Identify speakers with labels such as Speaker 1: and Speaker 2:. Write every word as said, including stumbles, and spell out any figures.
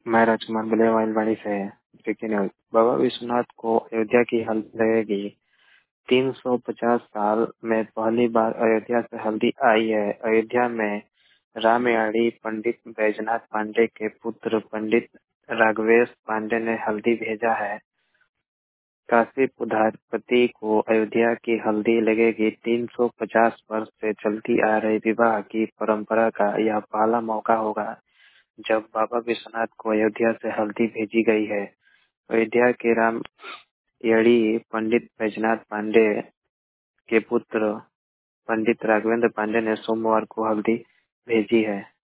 Speaker 1: मैं राजकुमार बुलेवाइलवाड़ी से breaking news. बाबा विश्वनाथ को अयोध्या की हल्दी लगेगी। तीन सौ पचास साल में पहली बार अयोध्या से हल्दी आई है। अयोध्या में रामयाड़ी पंडित बैजनाथ पांडे के पुत्र पंडित राघवेश पांडे ने हल्दी भेजा है। काशी पधारपति को अयोध्या की हल्दी लगेगी। तीन सौ पचास वर्ष से चलती आ रही विवाह की परंपरा का यह पहला मौका होगा जब बाबा विश्वनाथ को अयोध्या से हल्दी भेजी गई है। अयोध्या के रामयड़ी पंडित बैजनाथ पांडे के पुत्र पंडित राघवेंद्र पांडे ने सोमवार को हल्दी भेजी है।